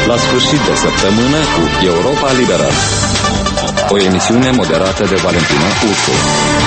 La sfârșit de săptămână cu Europa Liberă. O emisiune moderată de Valentina Ursu.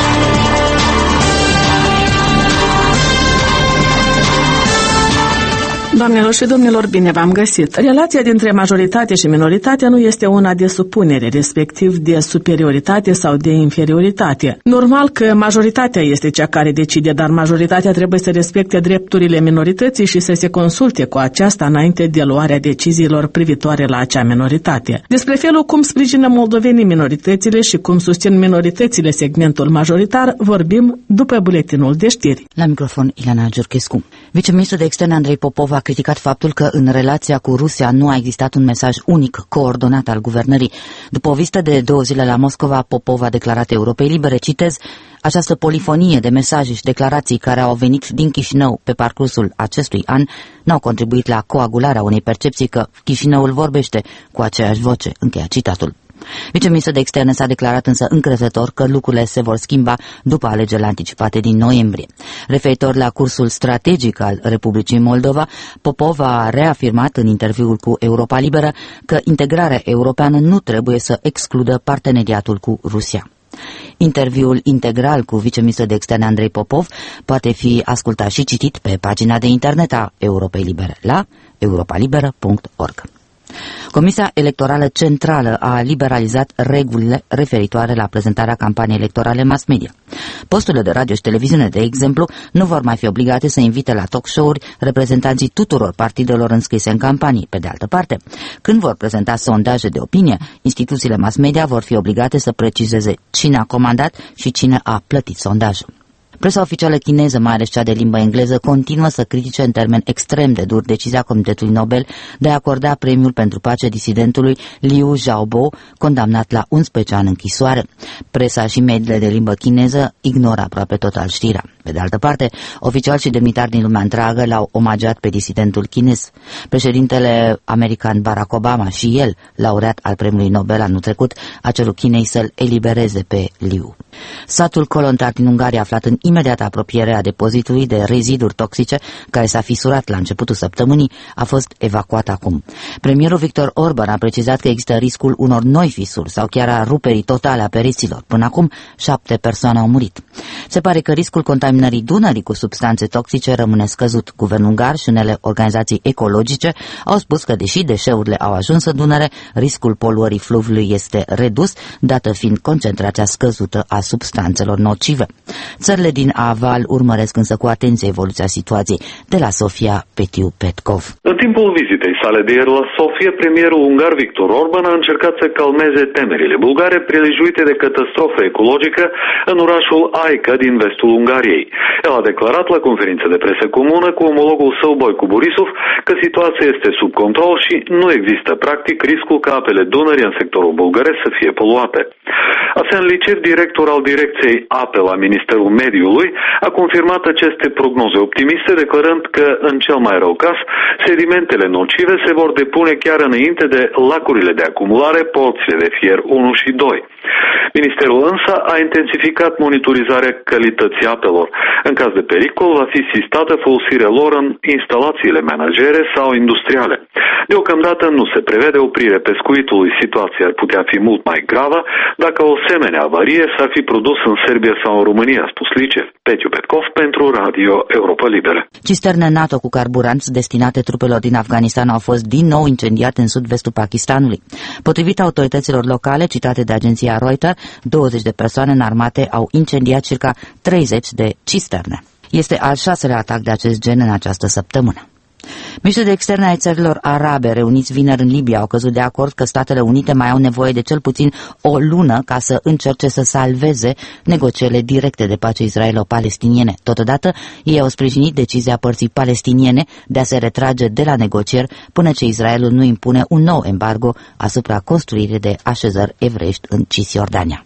Doamnelor și domnilor, bine v-am găsit. Relația dintre majoritate și minoritate nu este una de supunere, respectiv de superioritate sau de inferioritate. Normal că majoritatea este cea care decide, dar majoritatea trebuie să respecte drepturile minorității și să se consulte cu aceasta înainte de luarea deciziilor privitoare la acea minoritate. Despre felul cum sprijină moldovenii minoritățile și cum susțin minoritățile segmentul majoritar vorbim după buletinul de știri. La microfon Ileana Giurchescu. Viceministrul de Externe Andrei Popov a criticat faptul că în relația cu Rusia nu a existat un mesaj unic, coordonat al guvernării. După o vizită de 2 zile la Moscova, Popov a declarat Europei Libere, citez, această polifonie de mesaje și declarații care au venit din Chișinău pe parcursul acestui an n-au contribuit la coagularea unei percepții că Chișinăul vorbește cu aceeași voce. Încheia citatul. Viceministrul de Externe s-a declarat însă încrezător că lucrurile se vor schimba după alegerile anticipate din noiembrie. Referitor la cursul strategic al Republicii Moldova, Popov a reafirmat în interviul cu Europa Liberă că integrarea europeană nu trebuie să excludă parteneriatul cu Rusia. Interviul integral cu viceministrul de Externe Andrei Popov poate fi ascultat și citit pe pagina de internet a Europei Libere la europalibera.org. Comisia Electorală Centrală a liberalizat regulile referitoare la prezentarea campaniei electorale mass media. Posturile de radio și televiziune, de exemplu, nu vor mai fi obligate să invite la talk show-uri reprezentanții tuturor partidelor înscrise în campanii. Pe de altă parte, când vor prezenta sondaje de opinie, instituțiile mass media vor fi obligate să precizeze cine a comandat și cine a plătit sondajul. Presa oficială chineză, mai ales cea de limbă engleză, continuă să critique în termeni extrem de dur decizia Comitetului Nobel de a acorda premiul pentru pace disidentului Liu Xiaobo, condamnat la 11 ani închisoare. Presa și mediile de limbă chineză ignoră aproape total știrea. Pe de altă parte, oficiali și demnitari din lumea întreagă l-au omagiat pe disidentul chinez. Președintele american Barack Obama și el, laureat al premiului Nobel anul trecut, a cerut Chinei să-l elibereze pe Liu. Satul Kolontar din Ungaria, aflat în imediată apropiere a depozitului de reziduri toxice care s-a fisurat la începutul săptămânii, a fost evacuat acum. Premierul Viktor Orban a precizat că există riscul unor noi fisuri sau chiar a ruperii totale a pereților. Până acum, 7 persoane au murit. Se pare că riscul contaminării Dunării cu substanțe toxice rămâne scăzut. Guvernul ungar și unele organizații ecologice au spus că, deși deșeurile au ajuns în Dunăre, riscul poluării fluviului este redus, dată fiind concentrația scăzută a substanțelor nocive. Țările din aval urmăresc însă cu atenție evoluția situației. De la Sofia, Petiu Petkov. În timpul vizitei sale de ieri la Sofia, premierul ungar Viktor Orban a încercat să calmeze temerile bulgare prelejuite de catastrofă ecologică în orașul Aica din vestul Ungariei. El a declarat la conferință de presă comună cu omologul său Boicu Borisov că situația este sub control și nu există practic riscul ca apele Dunării în sectorul bulgăresc să fie poluate. Asen Licev, director al direcției ape la Ministerul Mediului, a confirmat aceste prognoze optimiste, declarând că, în cel mai rău caz, sedimentele nocive se vor depune chiar înainte de lacurile de acumulare, porțile de fier 1 și 2. Ministerul însă a intensificat monitorizarea calității apelor. În caz de pericol, va fi sistată folosirea lor în instalațiile menagere sau industriale. Deocamdată nu se prevede oprirea pescuitului. Situația ar putea fi mult mai gravă dacă o asemenea avarie s-ar fi produs în Serbia sau în România, a spus Licev. Petiu Petkov pentru Radio Europa Liberă. Cisterne NATO cu carburanți destinate trupelor din Afganistan au fost din nou incendiate în sud-vestul Pakistanului. Potrivit autorităților locale, citate de agenția Reuters, 20 de persoane înarmate au incendiat circa 30 de cisterne. Este al 6-lea atac de acest gen în această săptămână. Miniștrii de externe ai țărilor arabe reuniți vineri în Libia au căzut de acord că Statele Unite mai au nevoie de cel puțin o lună ca să încerce să salveze negocierile directe de pace israelo-palestiniene. Totodată, ei au sprijinit decizia părții palestiniene de a se retrage de la negocieri până ce Israelul nu impune un nou embargo asupra construirii de așezări evreiești în Cisjordania.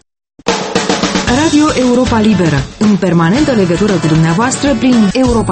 Radio Europa Liberă, în permanentă legătură cu dumneavoastră prin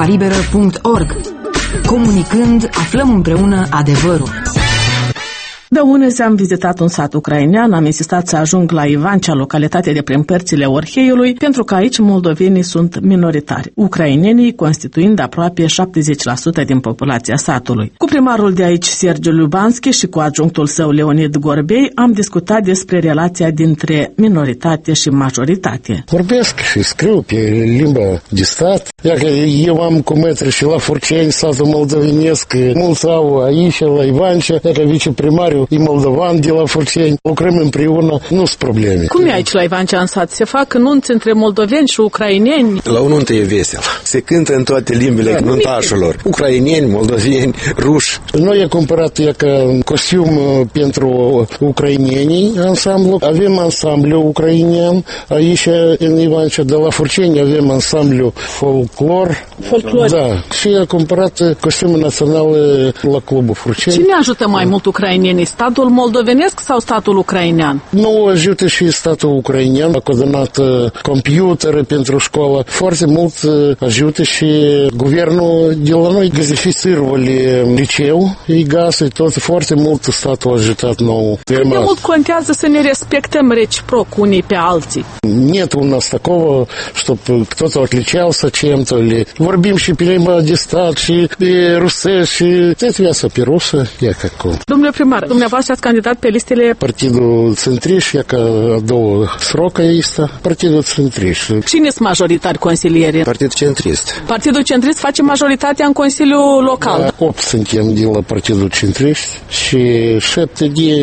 europalibera.org. Comunicând, aflăm împreună adevărul. De unezi am vizitat un sat ucrainean, am insistat să ajung la Ivancea, localitate de prin părțile Orheiului, pentru că aici moldovenii sunt minoritari, ucrainenii constituind aproape 70% din populația satului. Cu primarul de aici, Sergiu Lubanski, și cu adjunctul său, Leonid Gorbei, am discutat despre relația dintre minoritate și majoritate. Vorbesc și scriu pe limba de stat. Dacă eu am cumetre și la Furceni, satul moldovenesc, mulți au aici, la Ivancea, dacă viceprimarul e moldovan de la Furceni, lucrăm împreună, nu sunt probleme. Cum e aici la Ivancea în sat? Se fac nunți între moldoveni și ucraineni? La o nuntă e vesel. Se cântă în toate limbile nuntașilor. Ucraineni, moldoveni, ruși. Noi am cumpărat costium pentru ucrainenii ansamblu. Avem ansamblu ucrainian. Aici, în Ivancea, de la Furceni, avem ansamblu folclor. Da. Și am cumpărat costiumul național la clubul Furceni. Cine ajută mai mult ucrainenii? Statul moldovenesc sau statul ucrainean? Nu ajută și statul ucrainean. A coordonat computere pentru școală. Foarte mult ajută și guvernul de la noi. Gazificirul liceu, e gaz, tot foarte mult statul a ajutat nou. Cât de mult contează să ne respectăm reciproc unii pe alții? Нет у нас такого, чтобы кто-то отличался чем-то. Или vorbim și pe limba de stat, și pe rusești, și это я сопирусă, я как. Domnule primar, dumneavoastră ați candidat pe listele Partidul Centriș, я ca două sroca este, Partidul Centriș. Cine sunt majoritari consilieri? Partidul Centrist. Partidul Centrist face majoritatea în Consiliul Local. 8 suntem de la Partidul Centriș și 7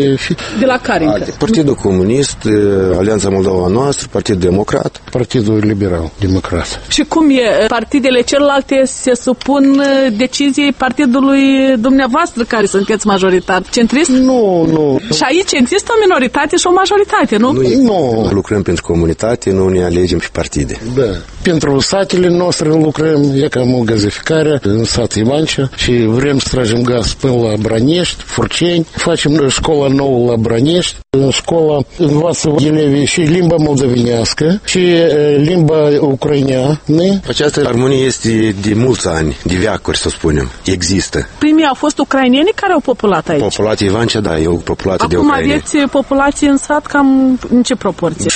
de la care? Partidul Comunist, Alianța Moldova Noastră, Partidul Democrat. Partidul Liberal Democrat. Și cum e? Partidele celelalte se supun deciziei partidului dumneavoastră, care sunteți majoritar centrist? Nu. Și aici există o minoritate și o majoritate, nu? Nu. Lucrăm pentru comunitate, nu ne alegem pe partide. Da. Pentru satele noastre lucrăm, e cam o gazificare în sat Ivancea și vrem să tragem gaz până la Brănești, Furceni. Facem școala nouă la Brănești. În școala învață elevii și limba moldovenească și limba ucraineană. Această armonie este de mulți ani, de veacuri, să spunem. Există. Primii au fost ucraineni care au populat aici? Populația Ivancea, da, e o populație de ucraineni. Acum aveți populație în sat cam în ce proporție?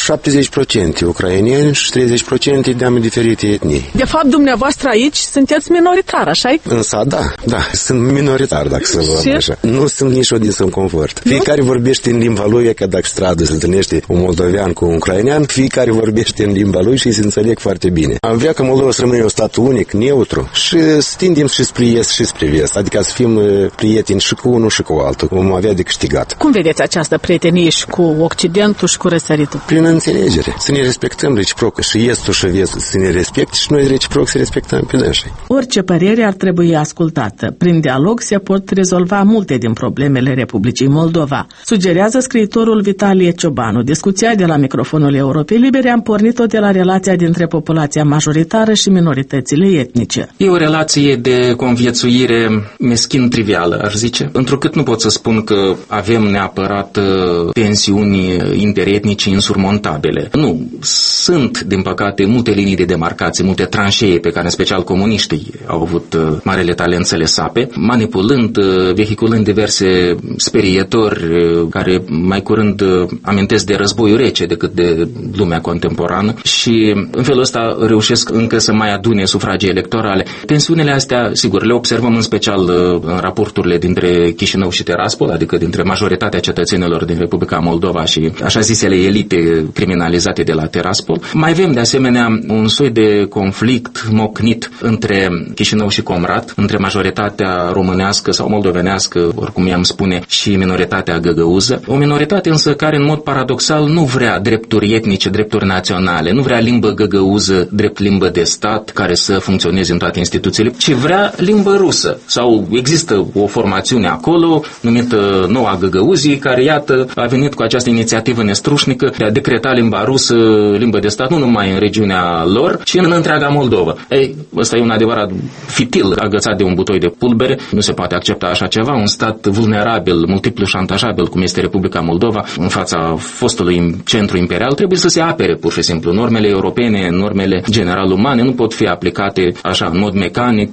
70% ucraineni și 30% de diferite etnii. De fapt, dumneavoastră aici sunteți minoritar, așa-i? În sat, da, sunt minoritar, dacă să luăm așa. Nu sunt nici din să-mi confort. Fiecare vorbește în limba lui, e că dacă stradă se întâlnește un moldovean cu un ucrainean, fiecare vorbește în limba lui și se înțeleg foarte bine. Am vrea că Moldova să rămâne un stat unic, neutru și să tindem și spre est și spre vest, adică să fim prieteni și cu unul și cu altul. Vom avea de câștigat. Cum vedeți această prietenie și cu Occidentul și cu răsăritul? Prin înțelegere. Să ne respectăm reciproc și estul și vestul să ne respecte și noi reciproc să respectăm pe dânsii. Orice părere ar trebui ascultată. Prin dialog se pot rezolva multe din problemele Republicii Moldova, sugerează scriitorul Vitalie Ciobanu. Discuția de la microfonul Europei Libere am pornit-o de la relația dintre populația majoritară și minoritățile etnice. E o relație de conviețuire meschin trivială, aș zice, întrucât nu pot să spun că avem neapărat tensiuni interetnice insurmontabile. Nu, sunt, din păcate, multe linii de demarcație, multe tranșee pe care, în special, comuniștii au avut marele talent să le sape, manipulând, vehiculând diverse sperietori care mai curând amintesc de războiul rece decât de lumea contemporană și în felul ăsta reușesc încă să mai adune sufragii electorale. Tensiunile astea, sigur, le observăm în special în raporturile dintre Chișinău și Tiraspol, adică dintre majoritatea cetățenilor din Republica Moldova și așa zisele elite criminalizate de la Tiraspol. Mai avem de asemenea un soi de conflict mocnit între Chișinău și Comrat, între majoritatea românească sau moldovenească, oricum i-am spune, și minoritatea găgăuză. O minoritate însă care în mod paradoxal nu vrea drepturi etnice, drepturi naționale, nu vrea limbă găgăuză, drept limbă de stat care să funcționeze în toate instituțiile, ci vrea limbă rusă. Sau există o formațiune acolo numită Noua Găgăuzii, care iată a venit cu această inițiativă nestrușnică de a decreta limba rusă, limbă de stat, nu numai în regiunea lor și în întreaga Moldova. Ăsta e un adevărat fitil agățat de un butoi de pulbere. Nu se poate accepta așa ceva. Un stat vulnerabil, multiplu șantajabil, cum este Republica Moldova, în fața fostului centru imperial, trebuie să se apere pur și simplu. Normele europene, normele general umane nu pot fi aplicate așa în mod mecanic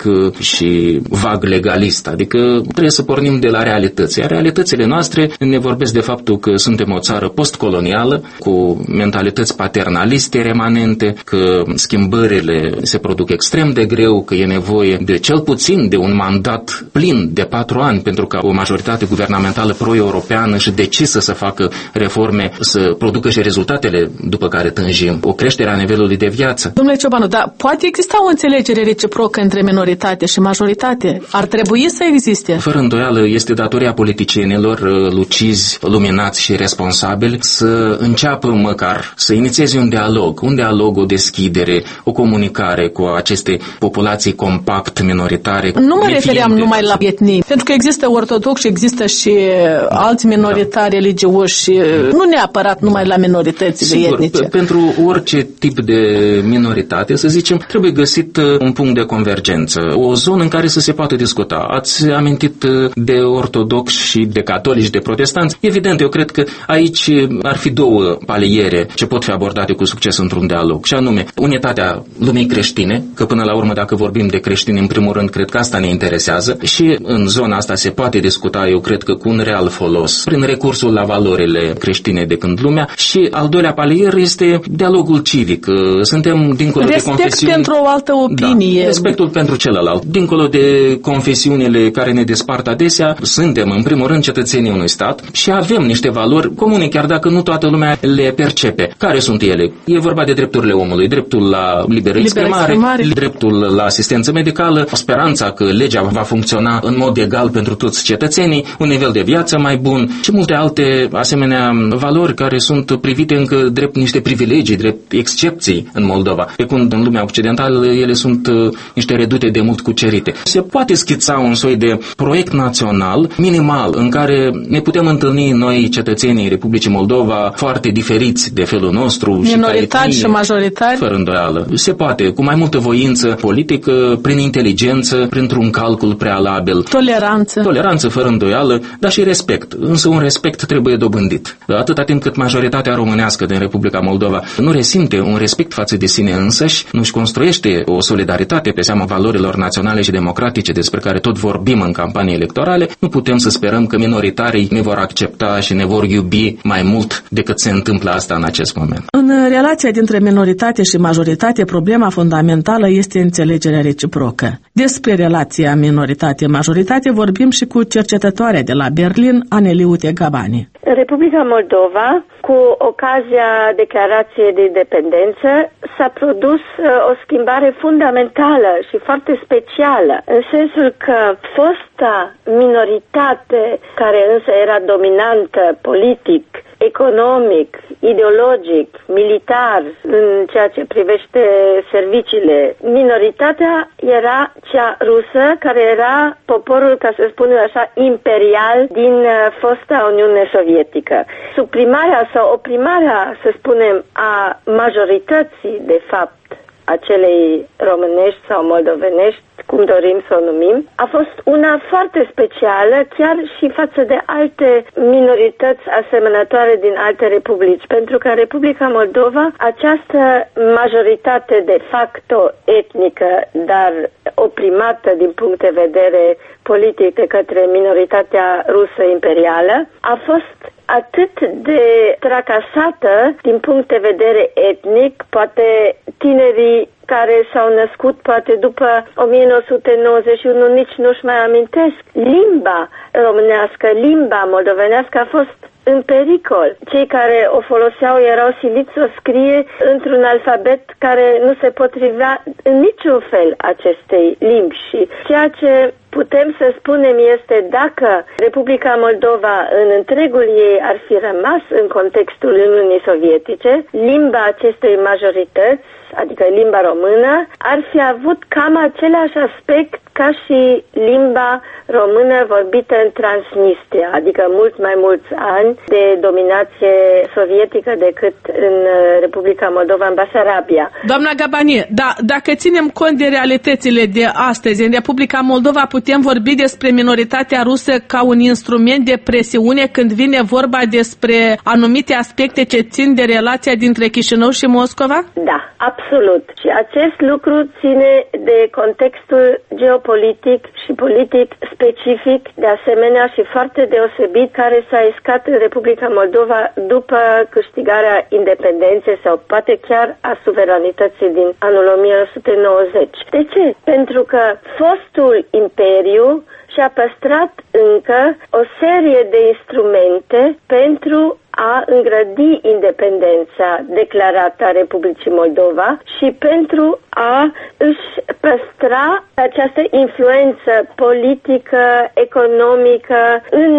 și vag legalist. Adică trebuie să pornim de la realități. Iar realitățile noastre ne vorbesc de faptul că suntem o țară postcolonială cu mentalități paternaliste remanente, că schimbările se produc extrem de greu, că e nevoie de cel puțin de un mandat plin de 4 ani pentru ca o majoritate guvernamentală pro-europeană și decisă să facă reforme să producă și rezultatele după care tânjim, o creștere a nivelului de viață. Domnule Ciobanu, dar poate exista o înțelegere reciprocă între minoritate și majoritate? Ar trebui să existe? Fără îndoială, este datoria politicienilor lucizi, luminați și responsabili să înceapă măcar să inițieze un dialog, o deschidere, o comunicare cu aceste populații compact minoritare. Nu mă refeream numai la etnii, pentru că există ortodoxi, există și alți minoritari religioși, nu neapărat numai la minoritățile etnice. Pentru orice tip de minoritate, să zicem, trebuie găsit un punct de convergență, o zonă în care să se poată discuta. Ați amintit de ortodoxi și de catolici, de protestanți. Evident, eu cred că aici ar fi 2 paliere ce pot fi abordate cu succes într-un dialog, și anume unitatea lumii creștine, că până la urmă, dacă vorbim de creștini, în primul rând, cred că asta ne interesează și în zona asta se poate discuta, eu cred că cu un real folos, prin recursul la valorile creștine de când lumea. Și al doilea palier este dialogul civic. Suntem dincolo de confesiuni. Respect pentru o altă opinie. Da, respectul pentru celălalt. Dincolo de confesiunile care ne despart adesea, suntem în primul rând cetățenii unui stat și avem niște valori comune, chiar dacă nu toată lumea le percepe. Care sunt ele? E vorba de drepturile omului, dreptul la liberă exprimare, dreptul la asistență medicală, speranța că legea va funcționa în mod egal pentru toți cetățenii, un nivel de viață mai bun și multe alte asemenea valori care sunt privite încă drept niște privilegii, drept excepții în Moldova. Pe când în lumea occidentală ele sunt niște redute de mult cucerite. Se poate schița un soi de proiect național minimal în care ne putem întâlni noi, cetățenii Republicii Moldova, foarte diferiți de felul nostru, minoritari și majoritari. Fără îndoială. Se poate, cu mai multă voință politică, prin inteligență, printr-un calcul prealabil. Toleranță fără îndoială, dar și respect. Însă un respect trebuie dobândit. Atâta timp cât majoritatea românească din Republica Moldova nu resimte un respect față de sine însăși, nu-și construiește o solidaritate pe seama valorilor naționale și democratice despre care tot vorbim în campanii electorale, nu putem să sperăm că minoritarii ne vor accepta și ne vor iubi mai mult decât se întâmplă asta în acest moment. În relația dintre minoritate și majoritate, problema fundamentală este înțelegerea reciprocă. Despre relația minoritate-majoritate vorbim și cu cercetătoarea de la Berlin, Aneliute Gabani. În Republica Moldova, cu ocazia declarației de independență, s-a produs o schimbare fundamentală și foarte specială, în sensul că fosta minoritate, care însă era dominantă politic, economic, ideologic, militar, în ceea ce privește serviciile, minoritatea era cea rusă, care era poporul, ca să spunem așa, imperial din fosta Uniune Sovietică. Suprimarea sau oprimarea, să spunem, a majorității, de fapt, acelei românești sau moldovenești, cum dorim să o numim, a fost una foarte specială, chiar și față de alte minorități asemănătoare din alte republici, pentru că în Republica Moldova această majoritate de facto etnică, dar oprimată din punct de vedere politic de către minoritatea rusă imperială, a fost atât de tracasată din punct de vedere etnic, poate tinerii care s-au născut poate după 1991 nici nu-și mai amintesc. Limba românească, limba moldovenească a fost în pericol. Cei care o foloseau erau siliți să o scrie într-un alfabet care nu se potrivea în niciun fel acestei limbi și ceea ce putem să spunem este dacă Republica Moldova în întregul ei ar fi rămas în contextul Uniunii Sovietice, limba acestei majorități, adică limba română, ar fi avut cam același aspect ca și limba română vorbită în Transnistria, adică mult mai mulți ani de dominație sovietică decât în Republica Moldova, în Basarabia. Doamna Gabanie, dacă ținem cont de realitățile de astăzi, în Republica Moldova putem vorbi despre minoritatea rusă ca un instrument de presiune când vine vorba despre anumite aspecte ce țin de relația dintre Chișinău și Moscova? Da, absolut. Și acest lucru ține de contextul geopolitic și politic specific, de asemenea și foarte deosebit, care s-a iscat în Republica Moldova după câștigarea independenței sau poate chiar a suveranității din anul 1990. De ce? Pentru că fostul imperiu și-a păstrat încă o serie de instrumente pentru a îngrădi independența declarată a Republicii Moldova și pentru a își păstra această influență politică, economică în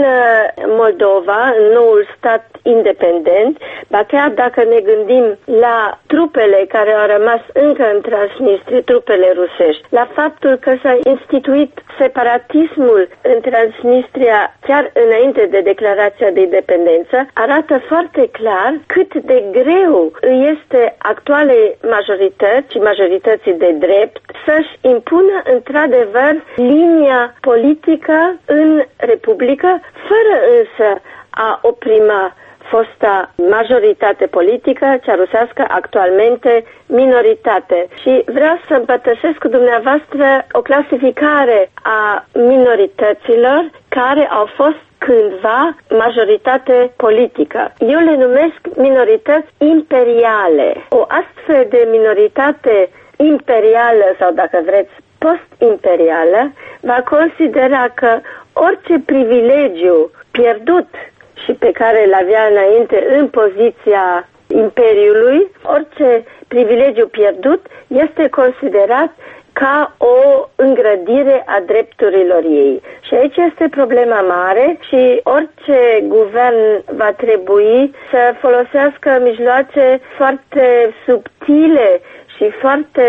Moldova, în noul stat independent, ba chiar dacă ne gândim la trupele care au rămas încă în Transnistrie, trupele rusești, la faptul că s-a instituit separatismul în Transnistria chiar înainte de declarația de independență, arată foarte clar cât de greu este actualei majorități și majorității de drept să-și impună într-adevăr linia politică în Republică, fără însă a oprima fosta majoritate politică, cea rusească, actualmente minoritate. Și vreau să împărtășesc cu dumneavoastră o clasificare a minorităților care au fost cândva majoritate politică. Eu le numesc minorități imperiale. O astfel de minoritate imperială sau, dacă vreți, post-imperială va considera că orice privilegiu pierdut și pe care îl avea înainte în poziția imperiului, orice privilegiu pierdut este considerat ca o îngrădire a drepturilor ei. Și aici este problema mare și orice guvern va trebui să folosească mijloace foarte subtile și foarte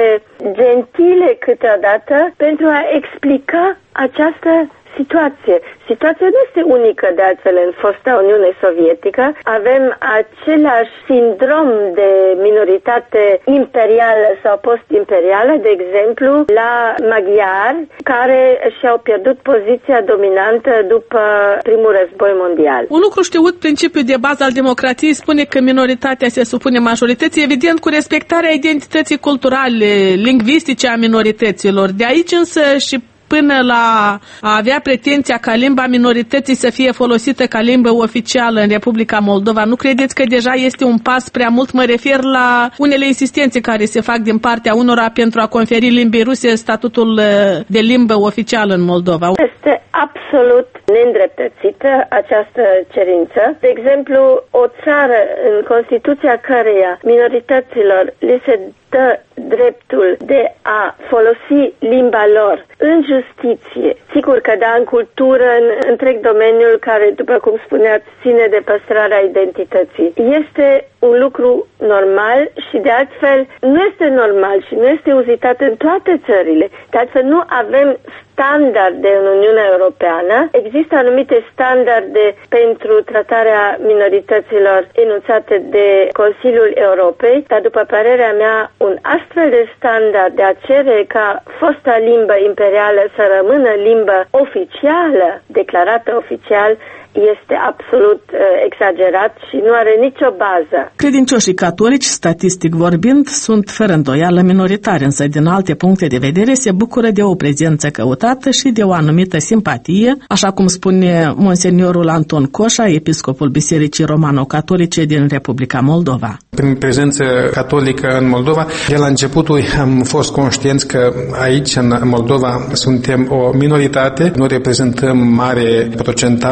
gentile câteodată pentru a explica această situație. Situația nu este unică de altfel în fosta Uniune Sovietică. Avem același sindrom de minoritate imperială sau post-imperială, de exemplu, la maghiari, care și-au pierdut poziția dominantă după primul război mondial. Un lucru știut, principiul de bază al democrației spune că minoritatea se supune majorității, evident cu respectarea identității culturale, lingvistice a minorităților. De aici însă și până la a avea pretenția ca limba minorității să fie folosită ca limbă oficială în Republica Moldova, nu credeți că deja este un pas prea mult? Mă refer la unele insistențe care se fac din partea unora pentru a conferi limbii ruse statutul de limbă oficială în Moldova. Este absolut neîndreptățită această cerință. De exemplu, o țară în Constituția căreia minorităților li se dă dreptul de a folosi limba lor în justiție, sigur că da, în cultură, în întreg domeniul care, după cum spuneați, ține de păstrarea identității. Este un lucru normal și de altfel nu este normal și nu este uzitat în toate țările. De altfel nu avem standarde în Uniunea Europeană. Există anumite standarde pentru tratarea minorităților enunțate de Consiliul Europei, dar după părerea mea, un astfel de standard de a cere ca fosta limbă imperială să rămână limbă oficială, declarată oficial, este absolut exagerat și nu are nicio bază. Credincioșii catolici, statistic vorbind, sunt fără îndoială minoritari, însă din alte puncte de vedere se bucură de o prezență căutată și de o anumită simpatie, așa cum spune monseniorul Anton Coșa, episcopul Bisericii Romano-Catolice din Republica Moldova. Prin prezență catolică în Moldova, de la începutul am fost conștienți că aici, în Moldova, suntem o minoritate, nu reprezentăm mare procentaj în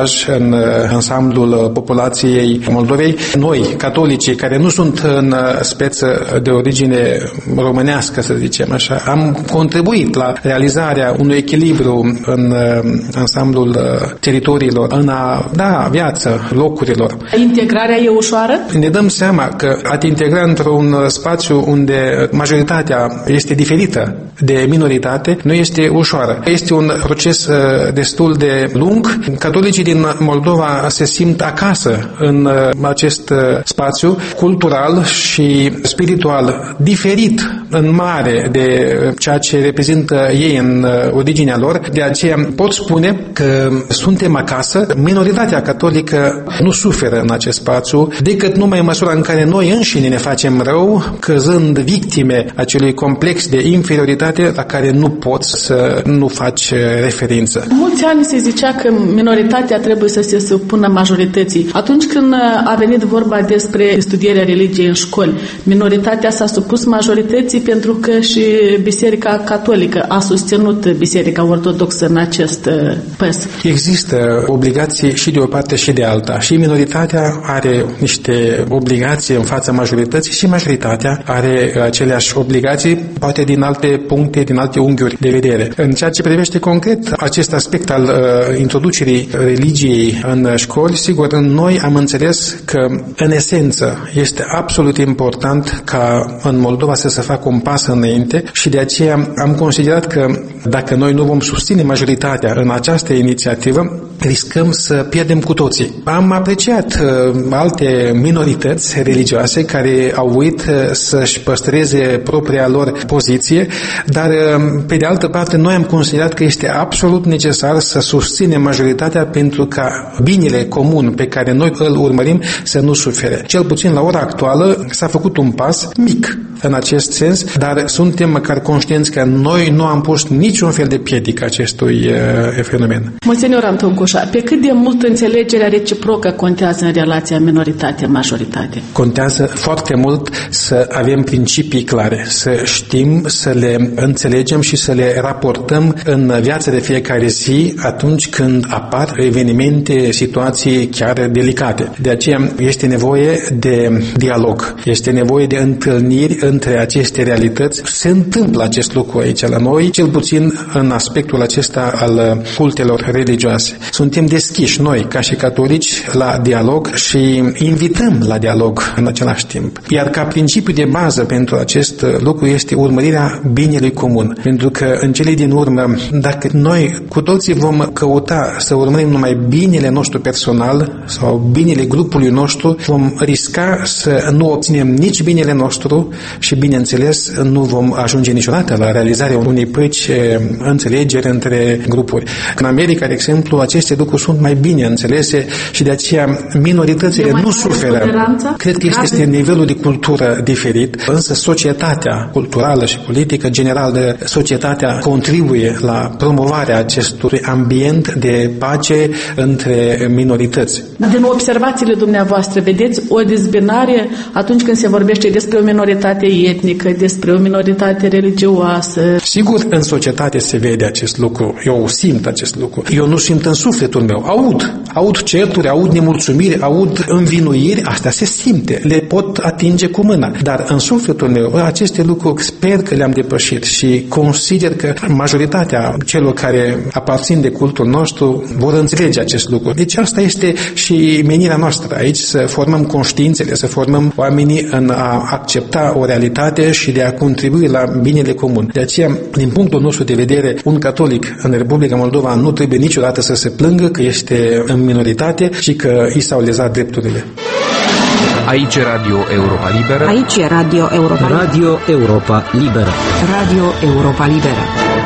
în ansamblul populației Moldovei. Noi, catolicii, care nu sunt în speță de origine românească, să zicem așa, am contribuit la realizarea unui echilibru în ansamblul teritoriilor, în a da viață locurilor. Integrarea e ușoară? Ne dăm seama că a te integra într-un spațiu unde majoritatea este diferită de minoritate nu este ușoară. Este un proces destul de lung. Catolicii din Moldova se simt acasă în acest spațiu cultural și spiritual diferit în mare de ceea ce reprezintă ei în originea lor. De aceea pot spune că suntem acasă. Minoritatea catolică nu suferă în acest spațiu decât numai în măsura în care noi înșine ne facem rău, căzând victime acelui complex de inferioritate la care nu poți să nu faci referință. Mulți ani se zicea că minoritatea trebuie să se supună majorității. Atunci când a venit vorba despre studierea religiei în școli, minoritatea s-a supus majorității pentru că și Biserica Catolică a susținut Biserica Ortodoxă în acest pas. Există obligații și de o parte și de alta. Și minoritatea are niște obligații în fața majorității și majoritatea are aceleași obligații, poate din alte puncte, din alte unghiuri de vedere. În ceea ce privește concret acest aspect al introducerii religiei în școli, sigur, noi am înțeles că, în esență, este absolut important ca în Moldova să se facă un pas înainte și de aceea am considerat că dacă noi nu vom susține majoritatea în această inițiativă, riscăm să pierdem cu toții. Am apreciat alte minorități religioase care au uit să-și păstreze propria lor poziție, dar pe de altă parte noi am considerat că este absolut necesar să susținem majoritatea pentru ca binele comun pe care noi îl urmărim să nu sufere. Cel puțin la ora actuală s-a făcut un pas mic în acest sens, dar suntem măcar conștienți că noi nu am pus niciun fel de piedică acestui fenomen. Monsignor Anton Cușa, pe cât de mult înțelegerea reciprocă contează în relația minoritate-majoritate? Contează foarte mult să avem principii clare, să știm, să le înțelegem și să le raportăm în viața de fiecare zi atunci când apar evenimente, situații chiar delicate. De aceea este nevoie de dialog, este nevoie de întâlniri între aceste realități. Se întâmplă acest lucru aici la noi, cel puțin în aspectul acesta al cultelor religioase. Suntem deschiși noi, ca și catolici, la dialog și invităm la dialog în același timp. Iar ca principiu de bază pentru acest lucru este urmărirea binelui comun. Pentru că în cele din urmă, dacă noi cu toții vom căuta să urmărim numai binele nostru personal sau binele grupului nostru, vom risca să nu obținem nici binele nostru și, bineînțeles, nu vom ajunge niciodată la realizarea unei păci, înțelegeri între grupuri. În America, de exemplu, aceste lucruri sunt mai bine înțelese și de aceea minoritățile nu suferă. Cred că este nivelul de cultură diferit, însă societatea culturală și politică, general, societatea contribuie la promovarea acestui ambient de pace între minorități. Din observațiile dumneavoastră, vedeți o dezbinare atunci când se vorbește despre o minoritate etnică, despre o minoritate religioasă? Sigur, în societate se vede acest lucru. Eu simt acest lucru. Eu nu simt în sufletul meu. Aud certuri, aud nemulțumiri, aud învinuiri. Asta se simte. Le pot atinge cu mâna. Dar în sufletul meu, aceste lucruri sper că le-am depășit și consider că majoritatea celor care aparțin de cultul nostru vor înțelege acest lucru. Deci asta este și menirea noastră aici, să formăm conștiințele, să formăm oamenii în a accepta o realitate și de a contribui la binele comun. De aceea, din punctul nostru de vedere, un catolic în Republica Moldova nu trebuie niciodată să se plângă că este în minoritate și că i s-au lezat drepturile. Aici e Radio Europa Liberă. Aici e Radio Europa Liberă. Radio Europa Liberă. Radio Europa Liberă.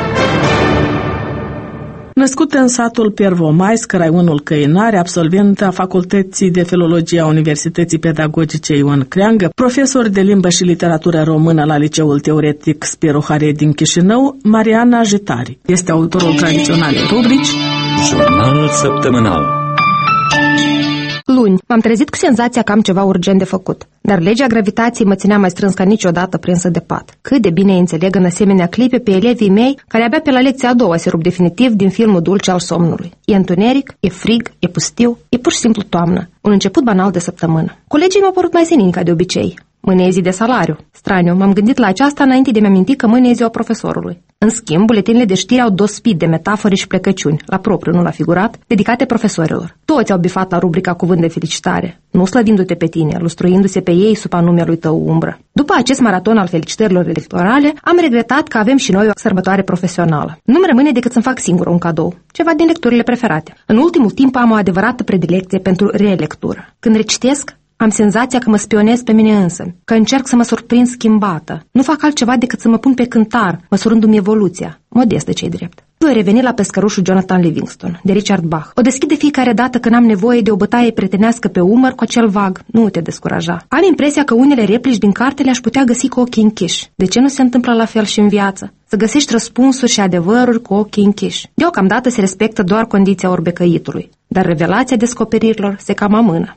Născut în satul Pervomaisk, raionul Căinari, absolvent a Facultății de Filologie a Universității Pedagogice Ion Creangă, profesor de limbă și literatură română la Liceul Teoretic Spiru Haret din Chișinău, Mariana Jitari este autorul tradiționalei rubrici Jurnalul săptămânal. Luni, m-am trezit cu senzația că am ceva urgent de făcut, dar legea gravitației mă ținea mai strâns ca niciodată prinsă de pat. Cât de bine înțeleg în asemenea clipe pe elevii mei, care abia pe la lecția a doua se rup definitiv din filmul dulce al somnului. E întuneric, e frig, e pustiu, e pur și simplu toamnă. Un început banal de săptămână. Colegii mi-au părut mai senini ca de obicei. Mâine e zi de salariu. Straniu, m-am gândit la aceasta înainte de mi-a aminti că mâine e ziua profesorului. În schimb, buletinile de știri au dospit de metafore și plecăciuni, la propriu, nu la figurat, dedicate profesorilor. Toți au bifat la rubrica cuvânt de felicitare, nu slăvindu-te pe tine, lustruindu-se pe ei sub anumelui tău umbră. După acest maraton al felicitărilor electorale, am regretat că avem și noi o sărbătoare profesională. Nu-mi rămâne decât să-mi fac singur un cadou, ceva din lecturile preferate. În ultimul timp am o adevărată predilecție pentru relectură. Când recitesc, am senzația că mă spionez pe mine însă, că încerc să mă surprind schimbată. Nu fac altceva decât să mă pun pe cântar, măsurându-mi evoluția. Modestă, ce-i drept. Voi reveni la pescărușul Jonathan Livingston, de Richard Bach. O deschid de fiecare dată când am nevoie de o bătaie prietenească pe umăr cu acel vag. Nu te descuraja. Am impresia că unele replici din carte le-aș putea găsi cu ochii închiși. De ce nu se întâmplă la fel și în viață? Să găsești răspunsuri și adevăruri cu ochii închiși. Deocamdată se respectă doar condiția orbecăitului, dar revelația descoperirilor se cam amână.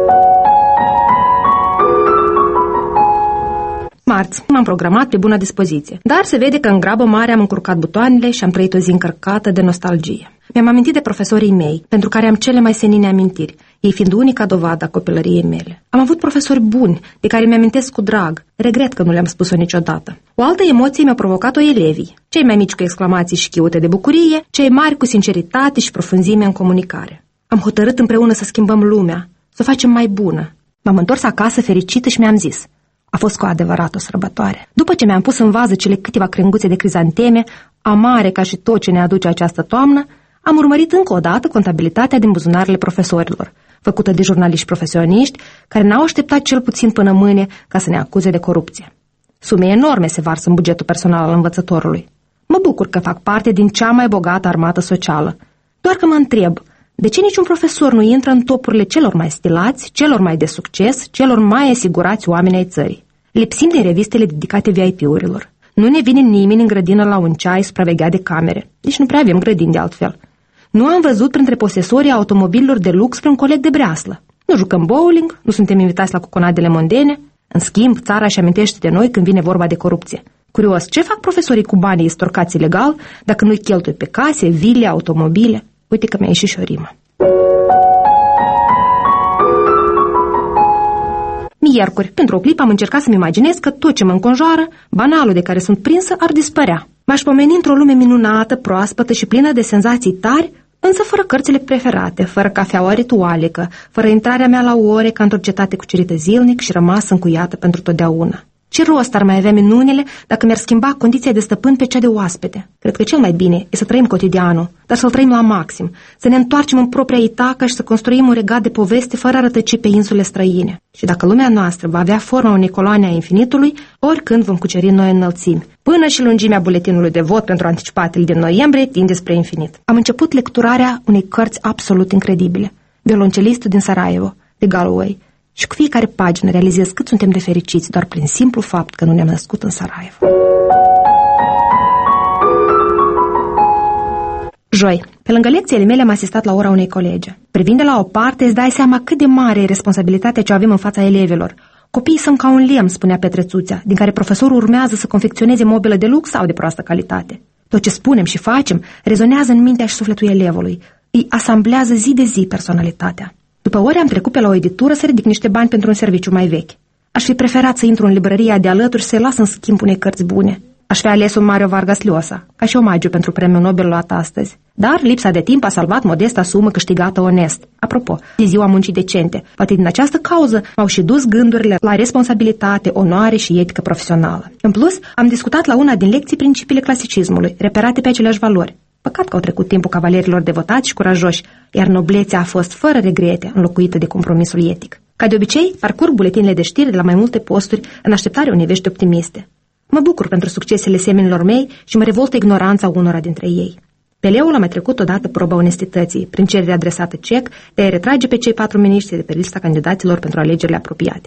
Marți, m-am programat pe bună dispoziție, dar se vede că în grabă mare am încurcat butoanele și am trăit o zi încărcată de nostalgie. Mi-am amintit de profesorii mei, pentru care am cele mai senine amintiri, ei fiind unica dovadă a copilăriei mele. Am avut profesori buni, de care mi-amintesc cu drag. Regret că nu le-am spus-o niciodată. O altă emoție mi-a provocat-o elevii, cei mai mici cu exclamații și chiute de bucurie, cei mari cu sinceritate și profunzime în comunicare. Am hotărât împreună să schimbăm lumea, să o facem mai bună. M-am întors acasă fericită și mi-am zis: a fost cu adevărat o sărbătoare. După ce mi-am pus în vază cele câteva crenguțe de crizanteme, amare ca și tot ce ne aduce această toamnă, am urmărit încă o dată contabilitatea din buzunarele profesorilor, făcută de jurnaliști profesioniști, care n-au așteptat cel puțin până mâine ca să ne acuze de corupție. Sume enorme se varsă în bugetul personal al învățătorului. Mă bucur că fac parte din cea mai bogată armată socială. Doar că mă întreb, de ce niciun profesor nu intră în topurile celor mai stilați, celor mai de succes, celor mai asigurați oameni ai țării? Lipsim din revistele dedicate VIP-urilor. Nu ne vine nimeni în grădină la un ceai supravegheat de camere, deci nu prea avem grădini de altfel. Nu am văzut printre posesorii automobililor de lux pe un coleg de breaslă. Nu jucăm bowling, nu suntem invitați la cuconadele mondene. În schimb, țara își amintește de noi când vine vorba de corupție. Curios, ce fac profesorii cu banii istorcați ilegal dacă nu-i cheltuie pe case, vile, automobile? Uite că mi-a ieșit și o rimă. Miercuri, pentru o clipă am încercat să-mi imaginez că tot ce mă înconjoară, banalul de care sunt prinsă, ar dispărea. M-aș pomeni într-o lume minunată, proaspătă și plină de senzații tari, însă fără cărțile preferate, fără cafeaua ritualică, fără intrarea mea la ore ca într-o cetate cucerită zilnic și rămasă încuiată pentru totdeauna. Ce rost ar mai avea minunile dacă mi-ar schimba condiția de stăpân pe cea de oaspete? Cred că cel mai bine e să trăim cotidianul, dar să-l trăim la maxim, să ne întoarcem în propria Itaca și să construim un regat de poveste fără a rătăci pe insule străine. Și dacă lumea noastră va avea forma unei coloane a infinitului, oricând vom cuceri noi înălțimi, până și lungimea buletinului de vot pentru anticipatele din noiembrie tinde spre infinit. Am început lecturarea unei cărți absolut incredibile, Violoncelistul din Sarajevo, de Galloway. Și cu fiecare pagină realizez cât suntem de fericiți doar prin simplu fapt că nu ne-am născut în Sarajevo. Joi, pe lângă lecțiile mele am asistat la ora unei colege. Privind de la o parte, îți dai seama cât de mare e responsabilitatea ce avem în fața elevilor. Copiii sunt ca un lemn, spunea Petrețuța, din care profesorul urmează să confecționeze mobilă de lux sau de proastă calitate. Tot ce spunem și facem rezonează în mintea și sufletul elevului. Îi asamblează zi de zi personalitatea. După ore am trecut pe la o editură să ridic niște bani pentru un serviciu mai vechi. Aș fi preferat să intru în librăria de alături și să-i las în schimb unei cărți bune. Aș fi ales un Mario Vargas Llosa, ca și omagiu pentru premiul Nobel luat astăzi. Dar lipsa de timp a salvat modesta sumă câștigată onest. Apropo, de ziua muncii decente, poate din această cauză m-au și dus gândurile la responsabilitate, onoare și etică profesională. În plus, am discutat la una din lecții principiile clasicismului, reperate pe aceleași valori. Păcat că au trecut timpul cavalerilor devotați și curajoși, iar noblețea a fost fără regrete înlocuită de compromisul etic. Ca de obicei, parcurg buletinele de știri de la mai multe posturi în așteptarea unei vești optimiste. Mă bucur pentru succesele semenilor mei și mă revoltă ignoranța unora dintre ei. Peleul a mai trecut odată proba onestității, prin cerere adresată CEC de a retrage pe cei 4 miniștri de pe lista candidaților pentru alegerile apropiate.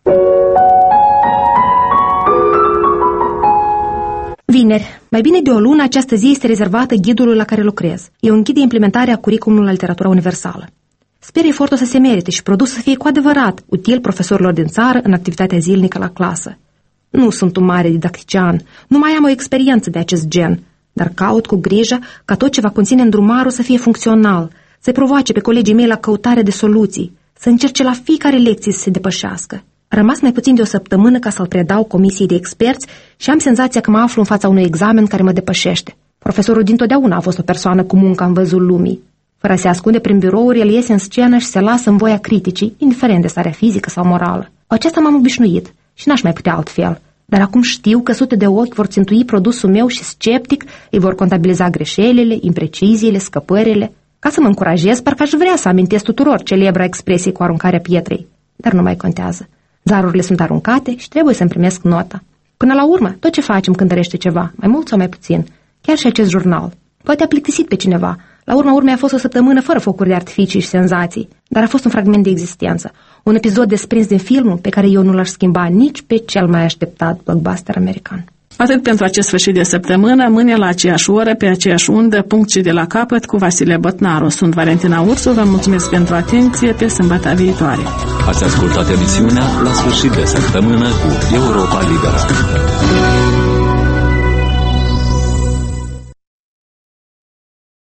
Vineri, mai bine de o lună, această zi este rezervată ghidului la care lucrez. E un ghid de implementare a curriculumului la literatura universală. Sper efortul să se merite și produsul să fie cu adevărat util profesorilor din țară în activitatea zilnică la clasă. Nu sunt un mare didactician, nu mai am o experiență de acest gen, dar caut cu grijă ca tot ce va conține îndrumarul să fie funcțional, să-i provoace pe colegii mei la căutare de soluții, să încerce la fiecare lecție să se depășească. A rămas mai puțin de o săptămână ca să-l predau comisiei de experți și am senzația că mă aflu în fața unui examen care mă depășește. Profesorul dintotdeauna a fost o persoană cu munca în văzul lumii. Fără a se ascunde prin birouri, el iese în scenă și se lasă în voia criticii, indiferent de starea fizică sau morală. Aceasta m-am obișnuit și n-aș mai putea altfel. Dar acum știu că sute de ochi vor țintui produsul meu și sceptic îi vor contabiliza greșelile, impreciziile, scăpările. Ca să mă încurajez, parcă aș vrea să amintesc tuturor celebra expresie cu aruncarea pietrei. Dar nu mai contează. Zarurile sunt aruncate și trebuie să-mi primesc nota. Până la urmă, tot ce facem cântărește ceva, mai mult sau mai puțin. Chiar și acest jurnal. Poate a plictisit pe cineva. La urma urmei a fost o săptămână fără focuri de artificii și senzații, dar a fost un fragment de existență. Un episod desprins din filmul pe care eu nu l-aș schimba nici pe cel mai așteptat blockbuster american. Atât pentru acest sfârșit de săptămână, mâine la aceeași oră, pe aceeași undă, punct și de la capăt, cu Vasile Bătnaru. Sunt Valentina Ursu, vă mulțumesc pentru atenție, pe sâmbătă viitoare. Ați ascultat emisiunea La sfârșit de săptămână cu Europa Liberă.